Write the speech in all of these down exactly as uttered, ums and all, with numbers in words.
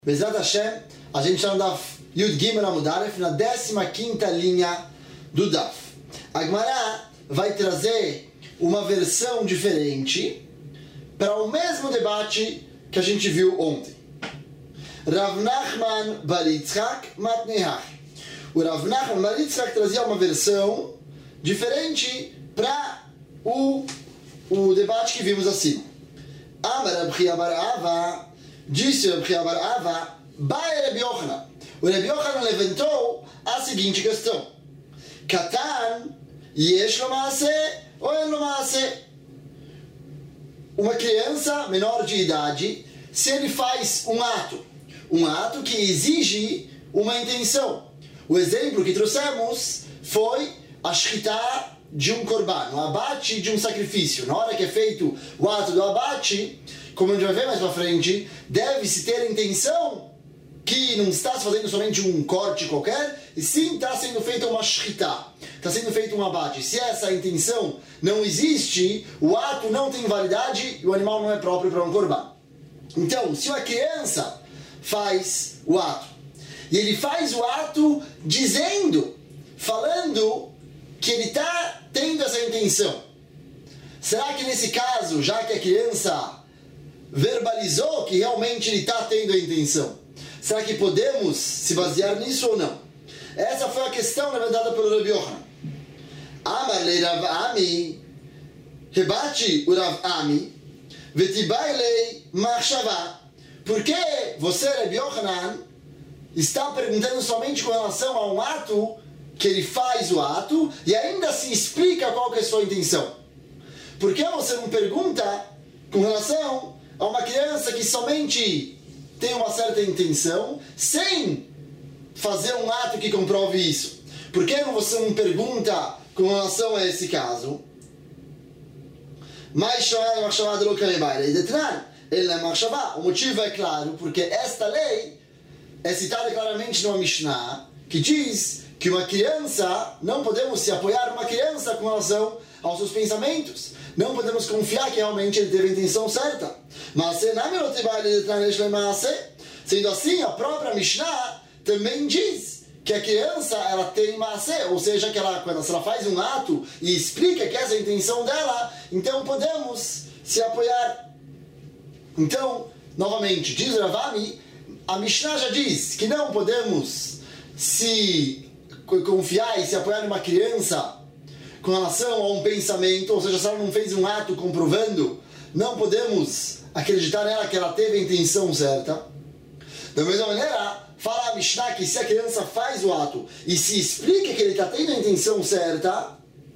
Bezrat Hashem, a gente está no Daf Yud Gimel Amud Aleph, na décima quinta linha do Daf. A Gemara vai trazer uma versão diferente para o mesmo debate que a gente viu ontem. Rav Nachman bar Yitzchak Matnehach. O Rav Nachman bar Yitzchak trazia uma versão diferente para o, o debate que vimos acima. Amar Rab Chia bar Ava. Disse o Rab Chia bar Ava, Bai Reb Yochanan. O Reb Yochanan levantou a seguinte questão: Katan, yesh lo maaseh ou en lo maaseh? Uma criança menor de idade, se ele faz um ato, um ato que exige uma intenção. O exemplo que trouxemos foi a shchita de um korban, o abate de um sacrifício. Na hora que é feito o ato do abate, como a gente vai ver mais para frente, deve-se ter a intenção que não está se fazendo somente um corte qualquer, e sim está sendo feita uma shchita, está sendo feito um abate. Se essa intenção não existe, o ato não tem validade e o animal não é próprio para um korban. Então, se uma criança faz o ato, e ele faz o ato dizendo, falando que ele está tendo essa intenção, será que nesse caso, já que a criança verbalizou que realmente ele está tendo a intenção, será que podemos se basear nisso ou não? Essa foi a questão levantada pelo Rav Yochanan. Amar le Rav Ami, rebate o Rav Ami, vetibai lei machshavá. Por que você, Rav Yochanan, está perguntando somente com relação a um ato que ele faz o ato e ainda se explica qual que é a sua intenção? Por que você não pergunta com relação a uma criança que somente tem uma certa intenção, sem fazer um ato que comprove isso? Por que você não pergunta com relação a esse caso? Mas o motivo é claro, porque esta lei é citada claramente numa Mishnah, que diz que uma criança, não podemos se apoiar numa criança com relação aos seus pensamentos. Não podemos confiar que realmente ele teve a intenção certa. Mas sendo assim, a própria Mishnah também diz que a criança ela tem maaseh, ou seja, que ela, quando ela faz um ato e explica que essa é a intenção dela, então podemos se apoiar. Então, novamente, diz Rav Ami, a Mishnah já diz que não podemos se confiar e se apoiar numa criança com relação a um pensamento, ou seja, se ela não fez um ato comprovando, não podemos acreditar nela que ela teve a intenção certa. Da mesma maneira, fala a Mishnah que se a criança faz o ato e se explica que ele está tendo a intenção certa,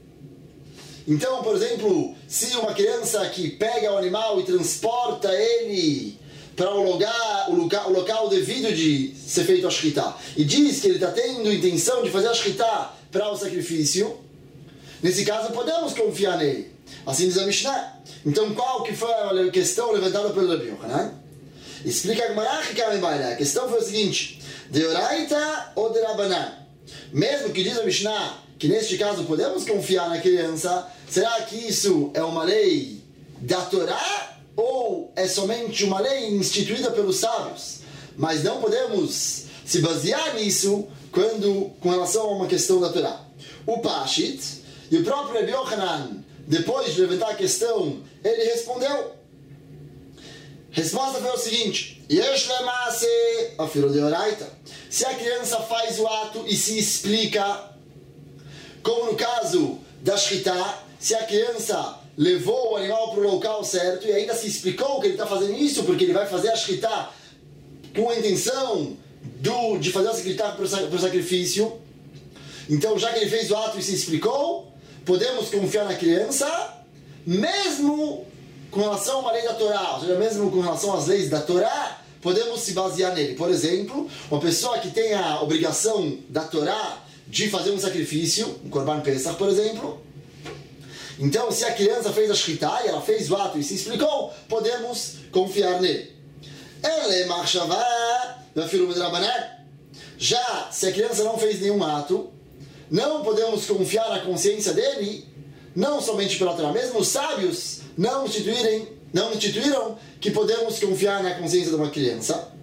então, por exemplo, se uma criança que pega o animal e transporta ele para o lugar, o local, o local devido de ser feito a shchita, e diz que ele está tendo intenção de fazer a shchita para o sacrifício, nesse caso podemos confiar nele. Assim diz a Mishnah. Então qual que foi a questão levantada pelo Rav Yochanan? Explica a Gemara. A questão foi o seguinte: de oraita ou de rabanan? Mesmo que diz a Mishnah que neste caso podemos confiar na criança, será que isso é uma lei da Torá ou é somente uma lei instituída pelos sábios? Mas não podemos se basear nisso quando, com relação a uma questão da Torá. O Pashit, e o próprio Rav Yochanan, depois de levantar a questão, ele respondeu. Resposta foi o seguinte: Yesh le maaseh afilo de oraita. Se a criança faz o ato e se explica, como no caso da shchita, se a criança levou o animal para o local certo e ainda se explicou que ele está fazendo isso porque ele vai fazer a shchita com a intenção do, de fazer a shchita para o sacrifício, então já que ele fez o ato e se explicou, podemos confiar na criança, mesmo com relação a uma lei da Torá, ou seja, mesmo com relação às leis da Torá, podemos se basear nele. Por exemplo, uma pessoa que tem a obrigação da Torá de fazer um sacrifício, um Korban Pesach, por exemplo, então se a criança fez a shchita e ela fez o ato e se explicou, podemos confiar nele. Ele machshavá vafilo midrabanan. Já se a criança não fez nenhum ato, não podemos confiar na consciência dele, não somente pela Torá, mesmo os sábios não instituírem, não instituíram que podemos confiar na consciência de uma criança.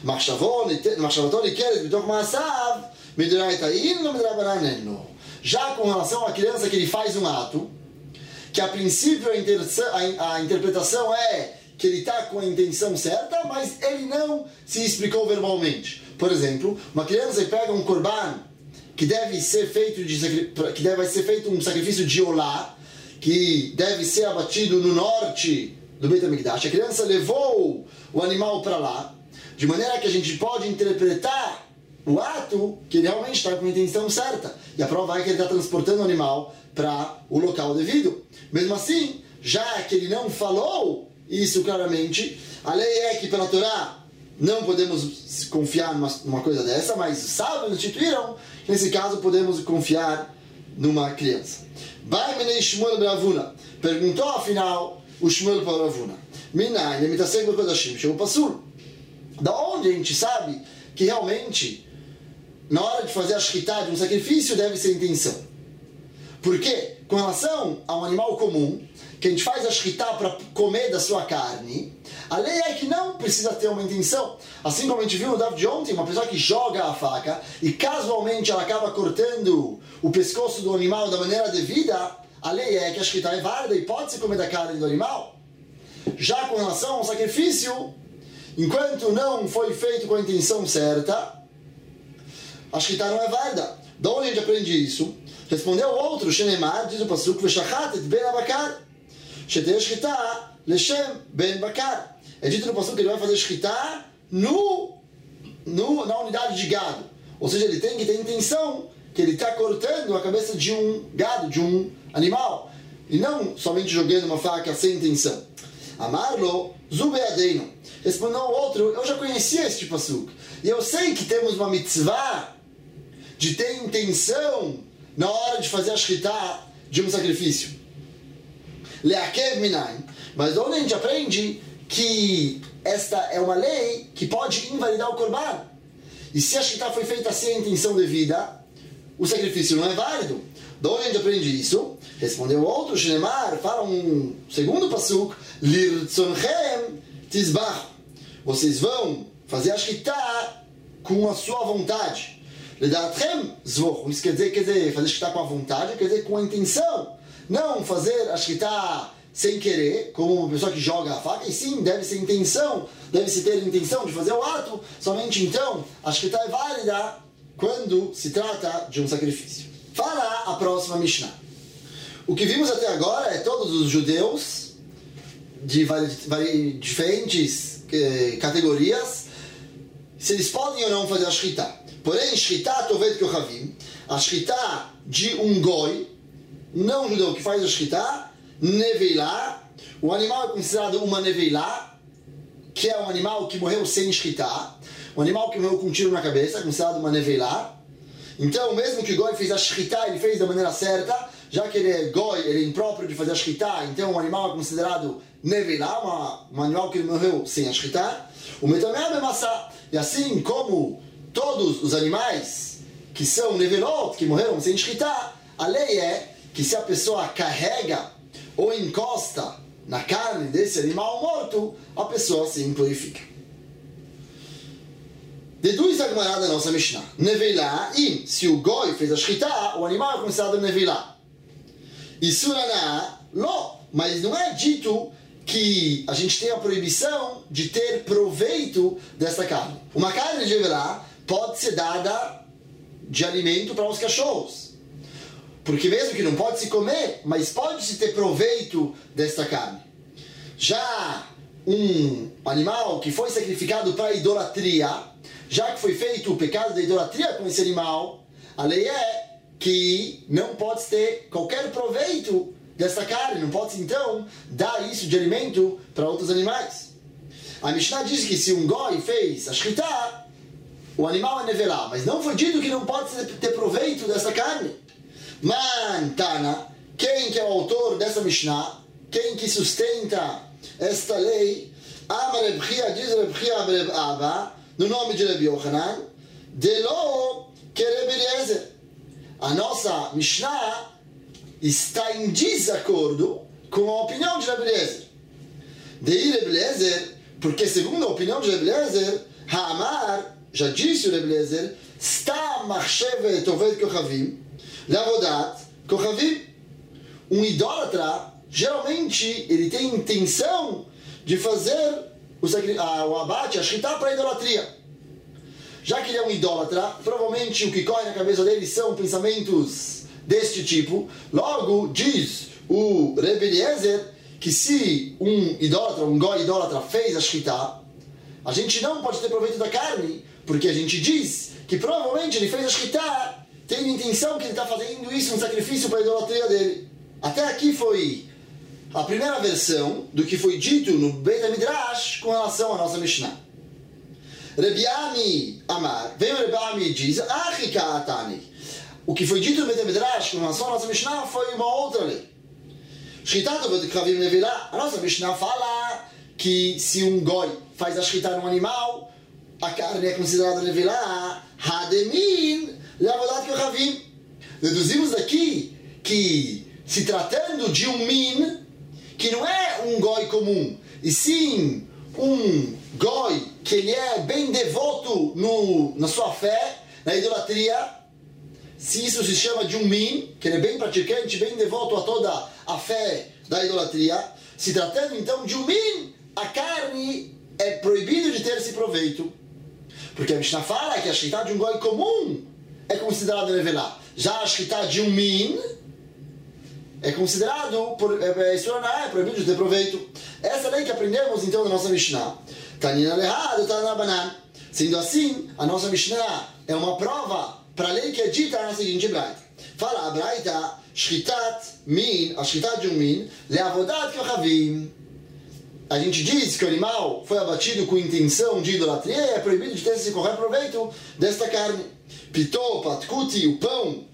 Já com relação à criança que ele faz um ato, que a princípio a, inter... a interpretação é que ele está com a intenção certa, mas ele não se explicou verbalmente. Por exemplo, uma criança pega um korban que deve ser feito de que deve ser feito um sacrifício de olá, que deve ser abatido no norte do Beit HaMikdash. A criança levou o animal para lá, de maneira que a gente pode interpretar o ato que ele realmente está com a intenção certa. E a prova é que ele está transportando o animal para o local devido. Mesmo assim, já que ele não falou isso claramente, a lei é que pela Torá não podemos confiar numa, numa coisa dessa, mas os sábios instituíram que nesse caso podemos confiar numa criança. Vai menei Shmuel Bravuna. Perguntou afinal o Shmuel para Bravuna. Minai, limitação do Kodashim, chegou Passul. Da onde a gente sabe que realmente, na hora de fazer a shkita de um sacrifício, deve ser intenção? Porque, com relação a um animal comum, que a gente faz a shkita para comer da sua carne, a lei é que não precisa ter uma intenção. Assim como a gente viu no daf de ontem, uma pessoa que joga a faca e casualmente ela acaba cortando o pescoço do animal da maneira devida, a lei é que a shkita é válida e pode se comer da carne do animal. Já com relação ao sacrifício, enquanto não foi feito com a intenção certa, a shkita não é válida. De onde a gente aprende isso? Respondeu o outro, Shenemar, diz o pasuk, Veshachat et ben abakar, Shetei shkita leshem ben bakar. É dito no pasuk que ele vai fazer shkita no, no, na unidade de gado. Ou seja, ele tem que ter intenção que ele está cortando a cabeça de um gado, de um animal. E não somente jogando uma faca sem intenção. Amarlo, Zubeadeino. Respondeu o outro, eu já conhecia este pasuk. E eu sei que temos uma mitzvah de ter intenção na hora de fazer a shkita de um sacrifício. Leakev minayin. Mas onde a gente aprende que esta é uma lei que pode invalidar o korban. E se a shkita foi feita sem a intenção devida, o sacrifício não é válido. De onde a gente aprende isso? Respondeu o outro, Shenemar, fala um segundo pasuk, Lirtzonchem tizbach. Vocês vão fazer a shkita com a sua vontade. Ledatchem zvoch. Isso quer dizer, quer dizer, fazer a shkita com a vontade, quer dizer com a intenção. Não fazer a shkita sem querer, como uma pessoa que joga a faca, e sim, deve ser intenção, deve-se ter intenção de fazer o ato, somente então a shkita é válida quando se trata de um sacrifício. Fala a próxima Mishnah. O que vimos até agora é todos os judeus de vari, vari, diferentes eh, categorias, se eles podem ou não fazer a shkita. Porém, shkita tovet kochavim, a shkita de um goi, não judeu que faz a shkita, neveilá, o animal é considerado uma neveilá, que é um animal que morreu sem shkita, um animal que morreu com um tiro na cabeça, é considerado uma neveilá. Então, mesmo que o goi fez a shkita, ele fez da maneira certa, já que ele é goi, ele é impróprio de fazer a shkita, então o animal é considerado neveilá, um animal que morreu sem a shkita. O metamé bemassá. E assim como todos os animais que são nevelot, que morreram sem shkita, a lei é que se a pessoa carrega ou encosta na carne desse animal morto, a pessoa se impurifica. Deduz a Gemara da nossa Mishnah. Neveilá, e se o goi fez a shkita, o animal é considerado neveilá. E suraná, lo, mas não é dito que a gente tem a proibição de ter proveito dessa carne. Uma carne de neveilá pode ser dada de alimento para os cachorros. Porque mesmo que não pode se comer, mas pode-se ter proveito desta carne. Já um animal que foi sacrificado para idolatria, já que foi feito o pecado da idolatria com esse animal, a lei é que não pode ter qualquer proveito desta carne, não pode então dar isso de alimento para outros animais. A Mishnah diz que se um goi fez a shkita, o animal é nevelá, mas não foi dito que não pode ter proveito dessa carne. Mantana, quem que é o autor dessa Mishnah, quem que sustenta esta lei, Amar Reb Chia, diz Reb Chia Reb Abba, no nome de Reb Yochanan, Delo que Reb Eliezer. A nossa Mishnah está em desacordo com a opinião de Reb Eliezer. De Reb Eliezer, porque segundo a opinião de Reb Eliezer, Ha'amar, já disse o Rebbe Eliezer, Stam machshevet oved kochavim, leavodat kochavim. Um idólatra, geralmente, ele tem intenção de fazer o, sacri- a, o abate, a shritá para a idolatria. Já que ele é um idólatra, provavelmente o que corre na cabeça dele são pensamentos deste tipo. Logo, diz o Rebbe Eliezer que se um idólatra, um goi idólatra fez a shritá, a gente não pode ter proveito da carne, porque a gente diz que provavelmente ele fez a shritá tendo a intenção que ele está fazendo isso, um sacrifício para a idolatria dele. Até aqui foi a primeira versão do que foi dito no Beit HaMidrash com relação à nossa Mishnah. Rebbe Ami Amar, vem o Rebbe Ami e diz, Achika Atani. O que foi dito no Beit HaMidrash com relação à nossa Mishnah foi uma outra lei. Shritat oved kochavim nevilá. A nossa Mishnah fala que se um goi faz a shritá num animal, a carne é considerada nevilá, hademin leavodat kochavim. Deduzimos daqui que, se tratando de um min, que não é um goi comum, e sim um goi que ele é bem devoto no, na sua fé, na idolatria, se isso se chama de um min, que ele é bem praticante, bem devoto a toda a fé da idolatria, se tratando então de um min, a carne é proibido de ter esse proveito. Porque a Mishnah fala que a shritá de um goi comum é considerada nevelá. Já a shritá de um min é considerado, por, é, isso é proibido de ter proveito. Essa lei que aprendemos então na nossa Mishnah. Tanina lehad, tanina banan. Sendo assim, a nossa Mishnah é uma prova para a lei que é dita na seguinte braita. Fala a braita, shritat min, a shritat de um min, leavodat kochavim. A gente diz que o animal foi abatido com intenção de idolatria e é proibido de ter esse correto proveito desta carne. Pitô, patkuti, o pão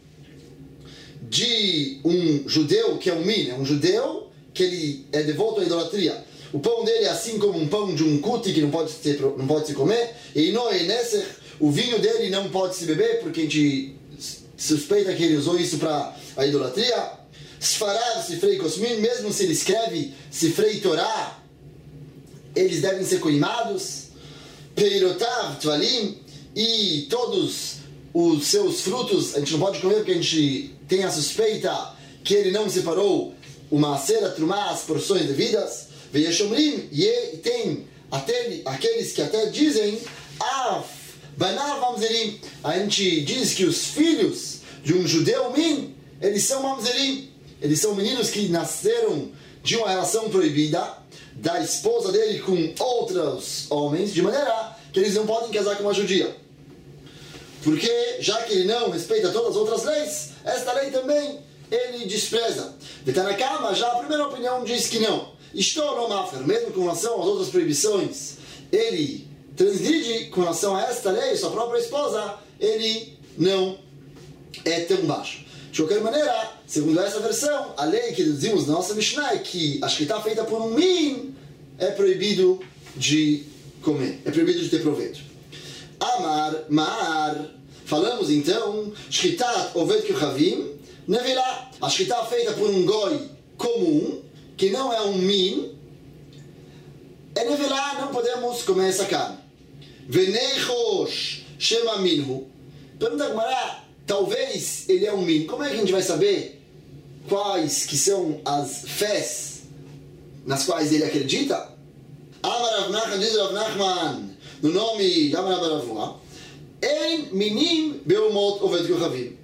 de um judeu que é um min, é um judeu que ele é devoto à idolatria. O pão dele é assim como um pão de um kuti que não pode se, não pode se comer. E no eneser, o vinho dele não pode se beber porque a gente suspeita que ele usou isso para a idolatria. Sfarad, Sifrei Kosmin, mesmo se ele escreve Sifrei Torá, eles devem ser queimados. Peirotav, Tvalim, e todos os seus frutos a gente não pode comer porque a gente tem a suspeita que ele não separou uma cera, trumá, as porções devidas. Veyeshomrim, e tem até, aqueles que até dizem Af, Banav Mamzerim. A gente diz que os filhos de um judeu min, eles são Mamzerim. Eles são meninos que nasceram de uma relação proibida da esposa dele com outros homens, de maneira que eles não podem casar com uma judia. Porque, já que ele não respeita todas as outras leis, esta lei também ele despreza. Vetanakama, já a primeira opinião diz que não. Estou no mafer, mesmo com relação às outras proibições, ele transgride com relação a esta lei, sua própria esposa, ele não é tão baixo. De qualquer maneira, segundo essa versão, a lei que deduzimos na nossa Mishnah é que a shritá feita por um min é proibido de comer, é proibido de ter proveito. Amar, Mar, falamos então, shritat oved kochavim, nevilá, a shritá feita por um goi comum, que não é um min, é nevilá, não podemos comer essa carne. Veneichosh shema minhu. Pergunta a Gemara, talvez ele é um min. Como é que a gente vai saber quais que são as fés nas quais ele acredita? Amar Rav Nachman, diz Rav Nachman, no nome de Amar Rav Ravuna, En minim beumot oved kochavim.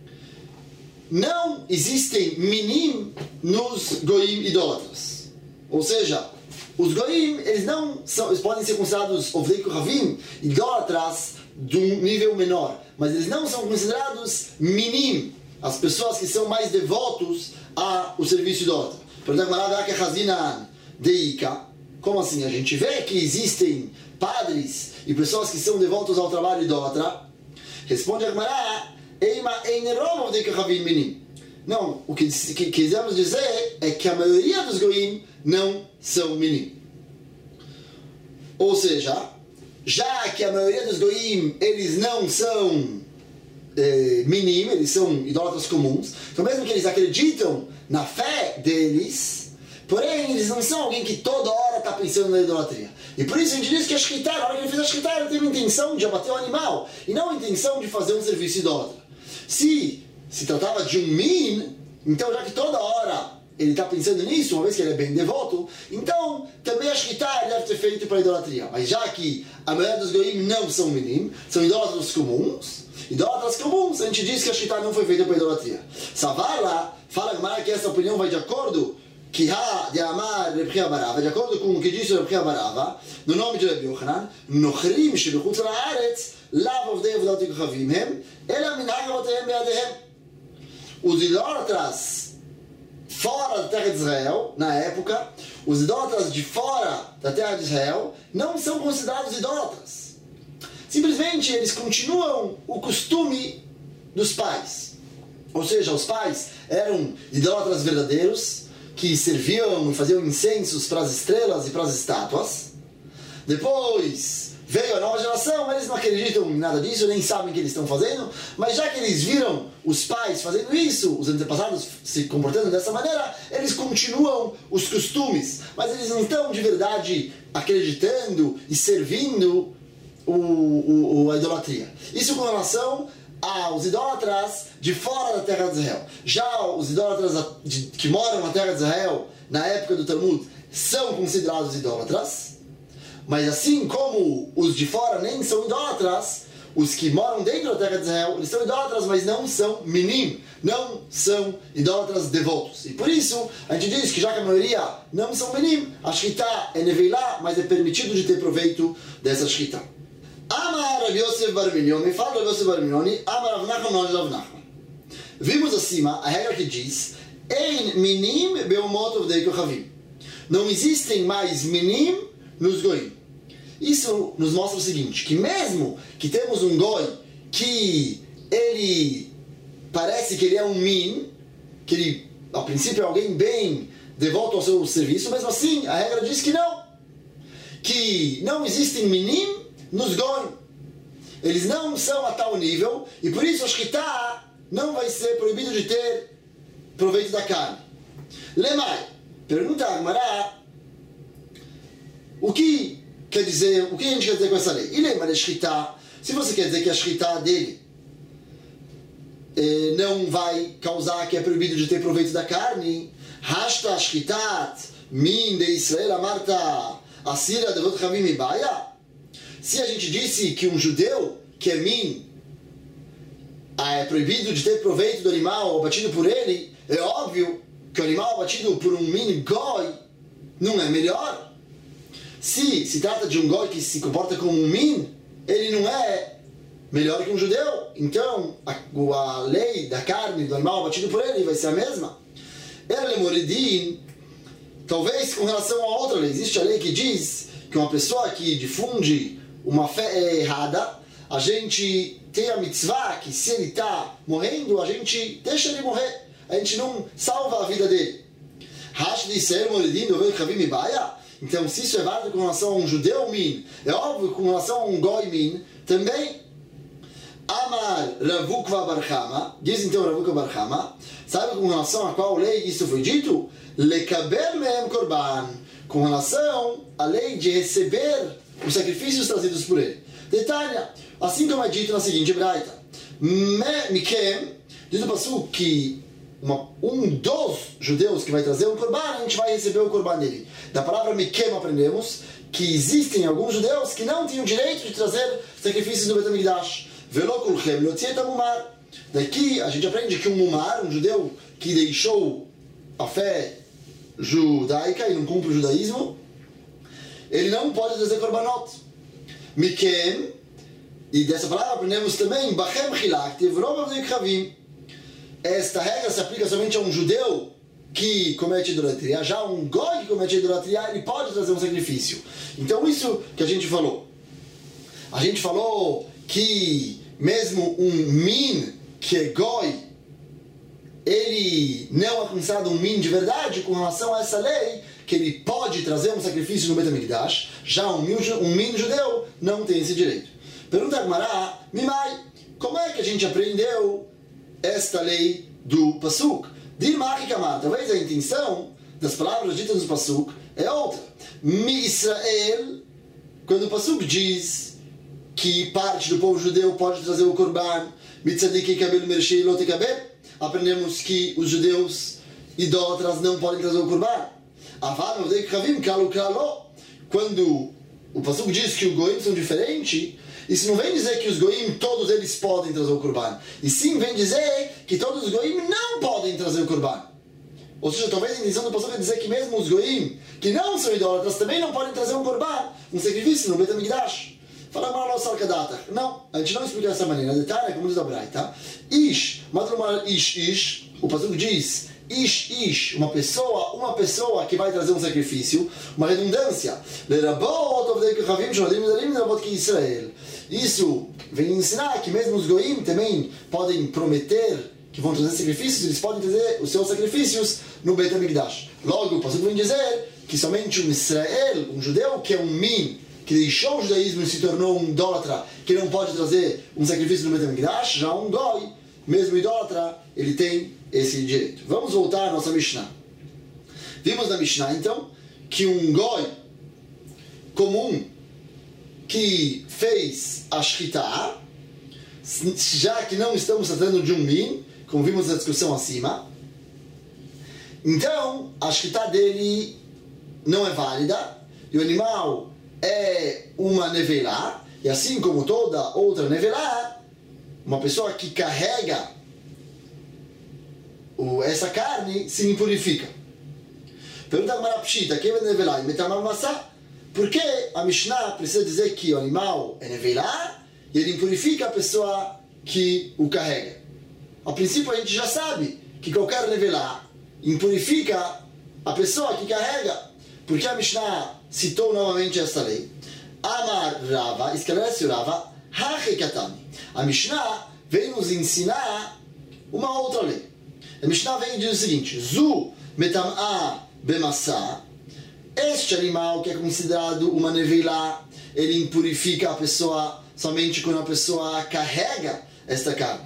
Não existem minim nos goim idólatras. Ou seja, os goim, eles não são, eles podem ser considerados ovdei kochavim, idólatras de um nível menor, mas eles não são considerados minim, as pessoas que são mais devotos ao serviço idólatra. Por exemplo, como assim? A gente vê que existem padres e pessoas que são devotos ao trabalho idólatra. Responde a Gemara, não, o que, que quisemos dizer é que a maioria dos goim não são minim. Ou seja, já que a maioria dos goim, eles não são eh, minim, eles são idólatras comuns, então mesmo que eles acreditam na fé deles, Porém, eles não são alguém que toda hora está pensando na idolatria. E por isso a gente diz que a Shkita, na hora que ele fez a Shkita, ele teve a intenção de abater o animal, e não a intenção de fazer um serviço idólatra. Se se tratava de um min, então já que toda hora ele está pensando nisso, uma vez que ele é bem devoto, então também a Shkita deve ter feito para a idolatria. Mas já que a maioria dos goim não são minim, são idólatras comuns, idólatras comuns, a gente diz que a Shkita não foi feita para a idolatria. Savarla fala que essa opinião vai de acordo que ha de amar Rebbe Barava, de acordo com o que disse Rebbe Barava, no nome de Rebbe Yochanan, nochrim shebechutz la'aretz lav ovdei avodat kochavim hem, ela minhag avotehem beadehem. Os idólatras fora da terra de Israel, na época, os idólatras de fora da terra de Israel não são considerados idólatras. Simplesmente eles continuam o costume dos pais. Ou seja, os pais eram idólatras verdadeiros, que serviam e faziam incensos para as estrelas e para as estátuas. Depois veio a nova geração, eles não acreditam em nada disso, nem sabem o que eles estão fazendo, mas já que eles viram os pais fazendo isso, os antepassados se comportando dessa maneira, eles continuam os costumes, mas eles não estão de verdade acreditando e servindo o, o, a idolatria. Isso com relação aos idólatras de fora da terra de Israel. Já os idólatras de, que moram na terra de Israel, na época do Talmud, são considerados idólatras, mas assim como os de fora nem são idólatras, os que moram dentro da terra de Israel, eles são idólatras, mas não são minim, não são idólatras devotos. E por isso, a gente diz que já que a maioria não são minim, a shkita é neveilá, mas é permitido de ter proveito dessa shkita. Amar Rav Yosef bar Minyoni, fala Rav Yosef bar Minyoni, Amar Rav Nachman, não Rav Nachman. Vimos acima a regra que diz, Ein minim beumot ovdei kochavim. Não existem mais minim nos goim. Isso nos mostra o seguinte, que mesmo que temos um goi que ele parece que ele é um min, que ele a princípio é alguém bem devoto ao seu serviço, mesmo assim a regra diz que não. Que não existem minim nos goim. Eles não são a tal nível, e por isso a shkita não vai ser proibido de ter proveito da carne. Lemai, pergunta a Agmará, o que quer dizer, o que a gente quer dizer com essa lei? E lembra de shkita, se você quer dizer que a shkita dele eh, não vai causar que é proibido de ter proveito da carne, hashta shkitat min de Israel amarta asira devot chavim ibaya. Se a gente disse que um judeu que é min é proibido de ter proveito do animal abatido por ele, é óbvio que o animal abatido por um min goi não é melhor. Se se trata de um goi que se comporta como um min, ele não é melhor que um judeu. Então a, a lei da carne do animal abatido por ele vai ser a mesma. Ele moridin, talvez com relação a outra lei. Existe a lei que diz que uma pessoa que difunde uma fé errada, a gente tem a mitzvah que se ele está morrendo, a gente deixa ele morrer, a gente não salva a vida dele. Então, se isso é válido com relação a um judeu min, é óbvio com relação a um goi min também. Amar Rav Ukva bar Chama, diz então Rav Ukva bar Chama, sabe com relação a qual lei isso foi dito? Lekabel mehem korban, com relação à lei de receber os sacrifícios trazidos por ele. Detalhe, assim como é dito na seguinte braita, Mikem, diz o Passuco que uma, um dos judeus que vai trazer um korban, a gente vai receber o korban dele. Da palavra Mikem aprendemos que existem alguns judeus que não têm o direito de trazer sacrifícios do Beit HaMikdash. Velo kulchem lotziet hamumar. Daqui a gente aprende que um mumar, um judeu que deixou a fé judaica e não cumpre o judaísmo, ele não pode trazer korbanot. Mikem, e dessa palavra aprendemos também, Bachem chilakti v'rov avdei kochavim. Esta regra se aplica somente a um judeu que comete idolatria. Já um goi que comete idolatria, ele pode trazer um sacrifício. Então isso que a gente falou. A gente falou que mesmo um min que é goi, ele não é considerado um min de verdade com relação a essa lei, que ele pode trazer um sacrifício no Beit HaMikdash. Já um min, um min judeu não tem esse direito. Pergunta a Agmará, Mimai, como é que a gente aprendeu esta lei do Pasuk? Dirmach Kamar, talvez a intenção das palavras ditas no Pasuk é outra. Mi Israel, quando o Pasuk diz que parte do povo judeu pode trazer o Korban, Mitzadik Kabel Mershei Lot Kabel, aprendemos que os judeus idólatras não podem trazer o Korban. Avar Novdei Kavim Kalu Kalo, quando o Pasuk diz que os goim são diferentes, isso não vem dizer que os goim, todos eles podem trazer o Korban. E sim vem dizer que todos os goim não podem trazer o Korban. Ou seja, talvez a intenção do Pasuk é dizer que mesmo os goim, que não são idólatras, também não podem trazer um Korban, um sacrifício no Bet HaMikdash. Fala mal nossa alcadata. Não, a gente não explica dessa maneira. Detalhe, como diz a Braita, Ish, Matrumar Ish Ish, o Pasuk diz Ish Ish, uma pessoa, uma pessoa que vai trazer um sacrifício, uma redundância. Isso vem ensinar que mesmo os goim também podem prometer que vão trazer sacrifícios, eles podem trazer os seus sacrifícios no Bet HaMikdash. Logo, o Pasuk vem dizer que somente um Israel, um judeu que é um min, que deixou o judaísmo e se tornou um idólatra, que não pode trazer um sacrifício no Bet HaMikdash, já um goi, mesmo idólatra, ele tem esse direito. Vamos voltar à nossa Mishnah. Vimos na Mishnah, então, que um goi comum que fez a shkita, já que não estamos tratando de um min, como vimos na discussão acima, então a shkita dele não é válida, e o animal é uma nevelá, e assim como toda outra nevelá, uma pessoa que carrega o, essa carne se impurifica. Pergunta a Marapshita, quem é nevelá? Por que a Mishnah precisa dizer que o animal é nevelá e ele impurifica a pessoa que o carrega? A princípio a gente já sabe que qualquer nevelá impurifica a pessoa que carrega. Porque a Mishnah citou novamente esta lei. Amar Rava, esclarece o Rava, Hachekatami. A Mishnah vem nos ensinar uma outra lei. A Mishnah vem e diz o seguinte: Zu metam'a bemassa. Este animal que é considerado uma nevelá, ele impurifica a pessoa somente quando a pessoa carrega esta carne.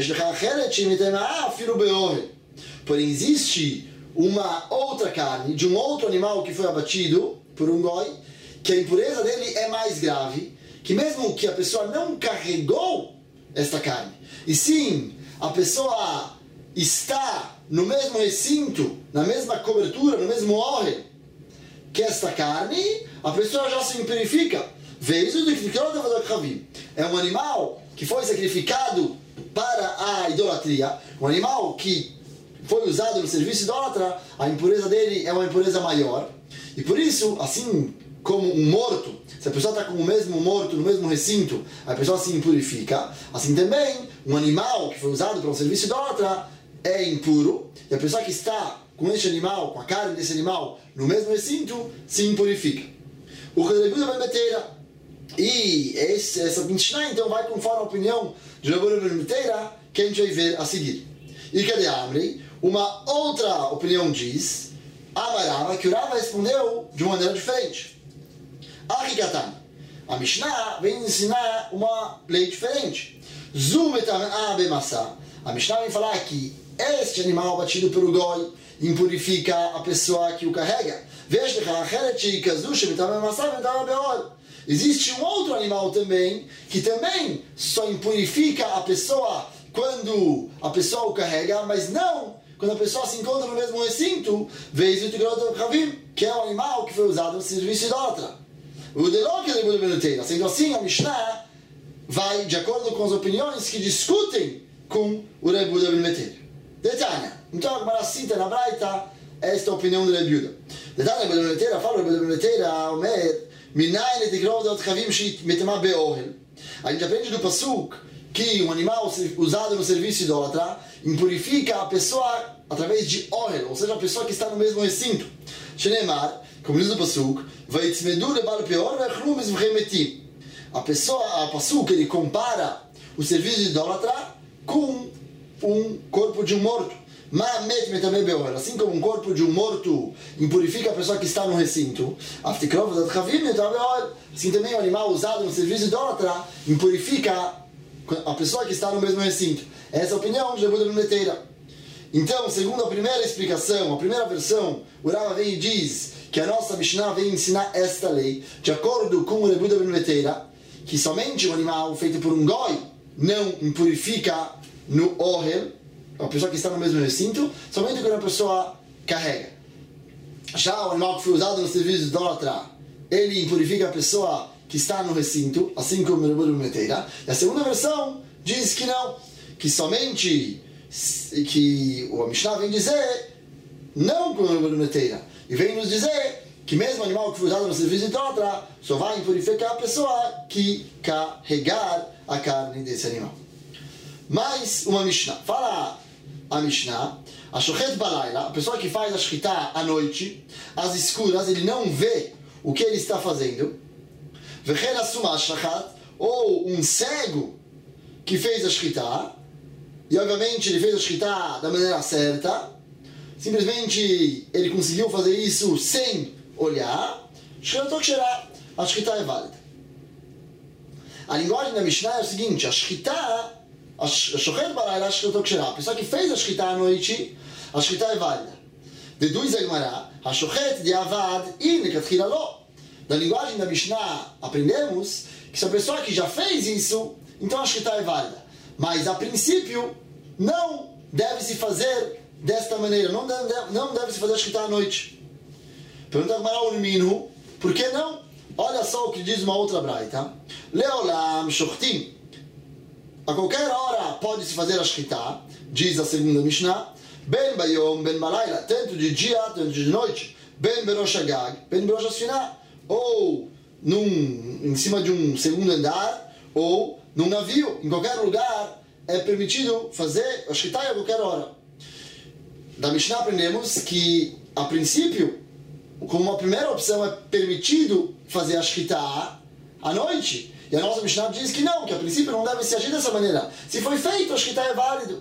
Porém existe uma outra carne de um outro animal que foi abatido por um goi, que a impureza dele é mais grave, que mesmo que a pessoa não carregou esta carne, e sim a pessoa está no mesmo recinto, na mesma cobertura, no mesmo orre que esta carne, a pessoa já se impurifica. É um animal que foi sacrificado para a idolatria, um animal que foi usado no serviço idólatra, a impureza dele é uma impureza maior. E por isso, assim como um morto, se a pessoa está com o mesmo morto no mesmo recinto, a pessoa se impurifica. Assim também, um animal que foi usado para um serviço idólatra é impuro, e a pessoa que está com este animal, com a carne desse animal, no mesmo recinto, se impurifica. O Rebuda vai meter, e esse, essa Mishnah então vai conforme a opinião de Rebuda vai meter, que a gente vai ver a seguir. E cadê Amrei? Uma outra opinião diz, Amarava, que o Rava respondeu de uma maneira diferente. Arikatan. A Mishnah vem ensinar uma lei diferente. Zumetam'a bemassa. A Mishnah vem falar que este animal batido pelo goi impurifica a pessoa que o carrega. Existe um outro animal também que também só impurifica a pessoa quando a pessoa o carrega, mas não quando a pessoa se encontra no mesmo recinto, que é o animal que foi usado no serviço idólatra. Sendo assim, a Mishnah vai de acordo com as opiniões que discutem com o Rebuda Ben Meter. Detalhe. Então a Gemara cita na Braita esta opinião do Rebuda. Detalhe, Rebuda Ben Meter fala, Rebuda Ben Meter, Omer, Minayin etikrov deot chavim shit metama be'ohel. A gente aprende do Pasuk que um animal usado no serviço idólatra impurifica a pessoa através de ohel, ou seja, a pessoa que está no mesmo recinto. Shenemar, como diz o Pasuk, vaitzmedu lebal peor ve'chlu mizvchem metim. A pessoa, a Pasuk, ele compara o serviço idólatra com um corpo de um morto. Ma'amet metamei be'ohel. Assim como um corpo de um morto impurifica a pessoa que está no recinto, aftikrov deot chavim metama be'ohel. Assim também o animal usado no serviço idólatra impurifica a pessoa que está no mesmo recinto. Essa é a opinião de Rebuda Ben Meteira. Então, segundo a primeira explicação, a primeira versão, o Rava vem e diz que a nossa Mishnah vem ensinar esta lei, de acordo com o Rebuda Ben Beteira, que somente um animal feito por um goi não impurifica no ohel, a pessoa que está no mesmo recinto, somente quando a pessoa carrega. Já o animal que foi usado no serviço de idólatra, ele impurifica a pessoa que está no recinto, assim como o Rebuda Ben Beteira. E a segunda versão diz que não, que somente que o Mishnah vem dizer não como o Rebuda Ben Beteira, e vem nos dizer que mesmo o animal que foi usado no serviço de idólatra só vai impurificar a pessoa que carregar a carne desse animal. Mais uma Mishnah. Fala a Mishnah, a Shochet Balayla, a pessoa que faz a Shkita à noite, às escuras, ele não vê o que ele está fazendo. Vechen Asuma Shachat, ou um cego que fez a Shkita, e obviamente ele fez a Shkita da maneira certa, simplesmente ele conseguiu fazer isso sem olhar, a Shkita é válida. A linguagem da Mishnah é o seguinte: a Shkita, a Shochet Balayla, a Shkita Ksherá, a pessoa que fez a Shkita à noite, a Shkita é válida. Deduz a Gemara, a Shochet de Avad e Nekatchila Lo. Da linguagem da Mishnah aprendemos que se a pessoa que já fez isso, então a Shkita é válida. Mas a princípio não deve se fazer desta maneira, não deve, não deve se fazer a Shkita à noite. Pergunta a Gemara o Minhu, por que não? Olha só o que diz uma outra braita. Leolam Shochtim. A qualquer hora pode se fazer a Shkita, diz a segunda Mishnah. Ben Bayom, Ben Balayla, tanto de dia, tanto de noite. Ben Berosh Agag, Ben Berosh Asfinah. Ou num, em cima de um segundo andar, ou num navio. Em qualquer lugar é permitido fazer a Shkita a qualquer hora. Da Mishnah aprendemos que, a princípio, como uma primeira opção é permitido fazer a Shkita à noite. E a nossa Mishnah diz que não, que a princípio não deve se agir dessa maneira. Se foi feito, a Shkita é válido.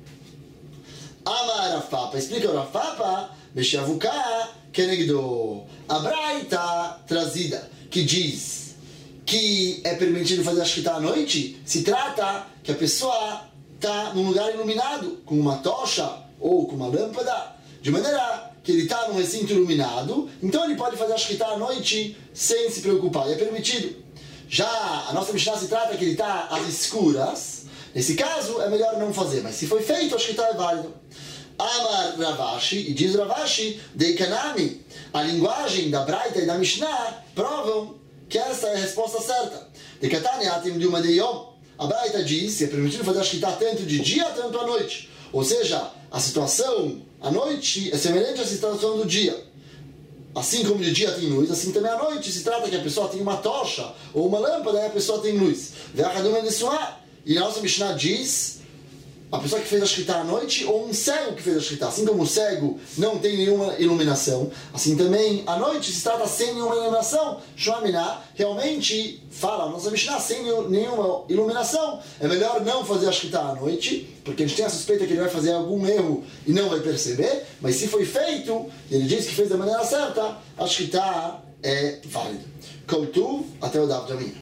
Amar Rav Papa, explica o Rav Papa, Beshavuká Kenegdo. A braita trazida, que diz que é permitido fazer a Shkita à noite, se trata que a pessoa está num lugar iluminado, com uma tocha ou com uma lâmpada, de maneira que ele está num recinto iluminado, então ele pode fazer a Shkita à noite sem se preocupar, e é permitido. Já a nossa Mishnah se trata que ele está às escuras, nesse caso é melhor não fazer, mas se foi feito, a Shkita é válido. Amar Ravashi, e diz Ravashi, de Kanami, a linguagem da Braita e da Mishnah provam que essa é a resposta certa. De Katani Atim de uma de Yom, a Braita diz que é permitido fazer a Shkita tanto de dia, tanto à noite. Ou seja, a situação à noite é semelhante à situação do dia. Assim como de dia tem luz, assim também à noite se trata que a pessoa tem uma tocha ou uma lâmpada e a pessoa tem luz. E a nossa Mishnah diz a pessoa que fez a Shkita à noite ou um cego que fez a Shkita. Assim como o cego não tem nenhuma iluminação, assim também à noite se trata sem nenhuma iluminação. Shomina realmente fala a nossa Mishnah sem nenhuma iluminação. É melhor não fazer a Shkita à noite, porque a gente tem a suspeita que ele vai fazer algum erro e não vai perceber. Mas se foi feito, e ele diz que fez da maneira certa, a Shkita é válida. Kol Tuv, até o Daf de amanhã.